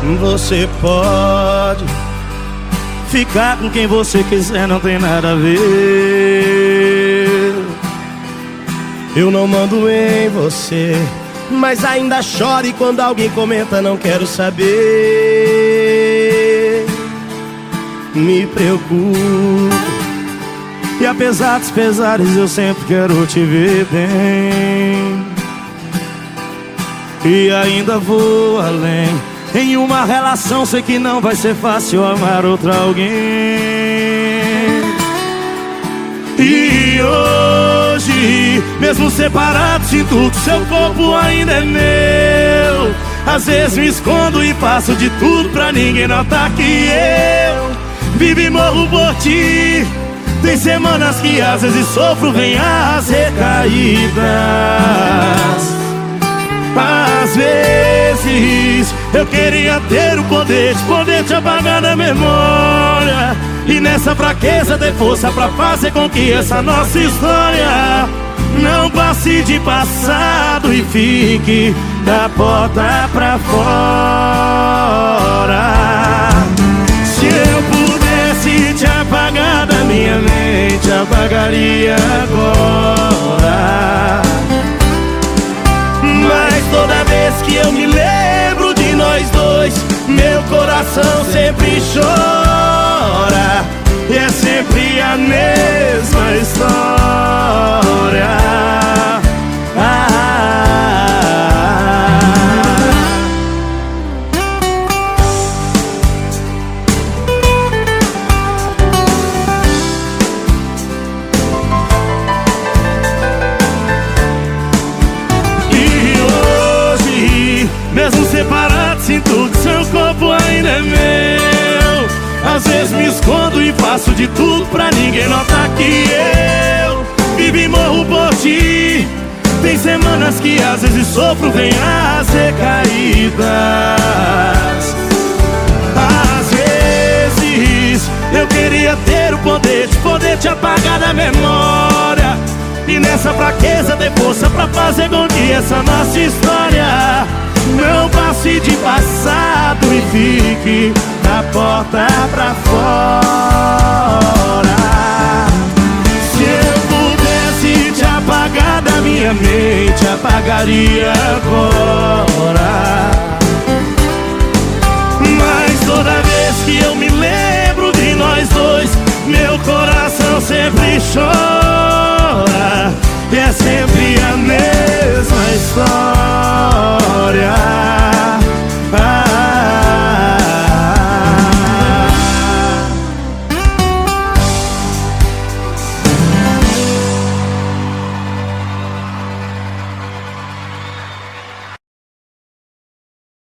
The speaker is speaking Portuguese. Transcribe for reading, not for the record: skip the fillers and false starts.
Você pode ficar com quem você quiser, não tem nada a ver. Eu não mando em você, mas ainda choro e quando alguém comenta não quero saber. Me preocupo, e apesar dos pesares eu sempre quero te ver bem. E ainda vou além. Em uma relação sei que não vai ser fácil amar outra alguém. E hoje, mesmo separado, sinto que seu corpo ainda é meu. Às vezes me escondo e faço de tudo pra ninguém notar que eu vivo e morro por ti. Tem semanas que às vezes sofro, vem as recaídas. Às vezes eu queria ter o poder de te apagar da memória, e nessa fraqueza ter força pra fazer com que essa nossa história não passe de passado e fique da porta pra fora. Se eu pudesse te apagar da minha mente, apagaria agora. Mas toda vez que eu me lembro de nós dois, meu coração sempre chora. E é sempre a mesma história. Mesmo separado, sinto que seu corpo ainda é meu. Às vezes me escondo e faço de tudo pra ninguém notar que eu vivo e morro por ti. Tem semanas que às vezes sofro, vem as recaídas. Às vezes eu queria ter o poder de te apagar da memória, e nessa fraqueza ter força pra fazer com que essa nossa história não passe de passado e fique da porta pra fora. Se eu pudesse te apagar da minha mente, apagaria agora. Mas toda vez que eu me lembro de nós dois, meu coração sempre chora. E é sempre a mesma